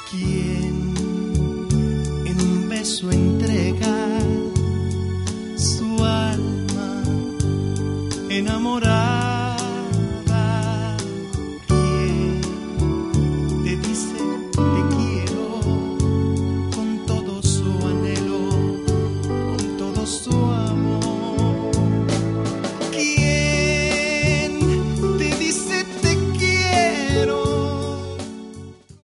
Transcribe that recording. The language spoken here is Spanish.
quien en un beso entrega su alma enamorada.